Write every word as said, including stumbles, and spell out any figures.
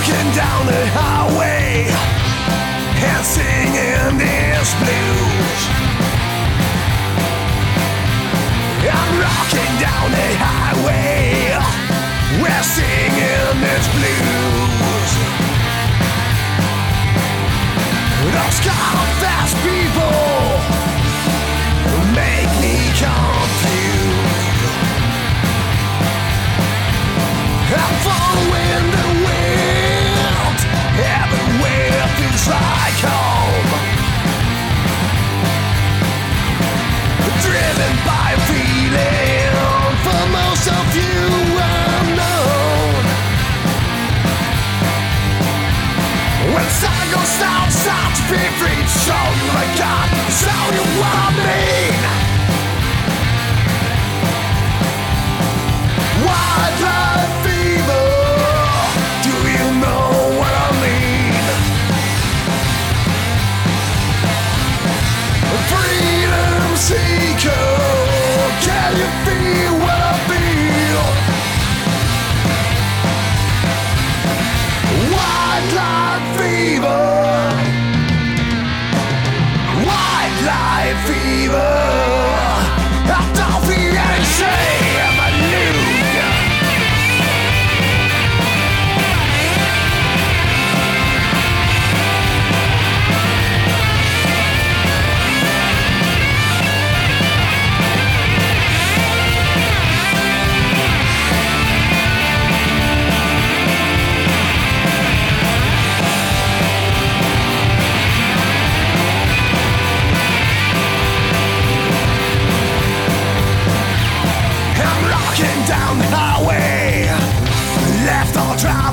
walking down the highway and singing this blues. I'm rocking down the highway, we're singing this blues. Those Scarface people make me confused. I'm following the wind, everywhere feels like home. Driven by a feeling, for most of you unknown. When sun goes down, start to be free to show you I got, show you what I mean. Wildlife fever, do you know what I mean? Freedom seeker, can you feel what I feel? Wildlife fever, wildlife fever. I don't feel any shame, I knew. Down the highway, left all dry.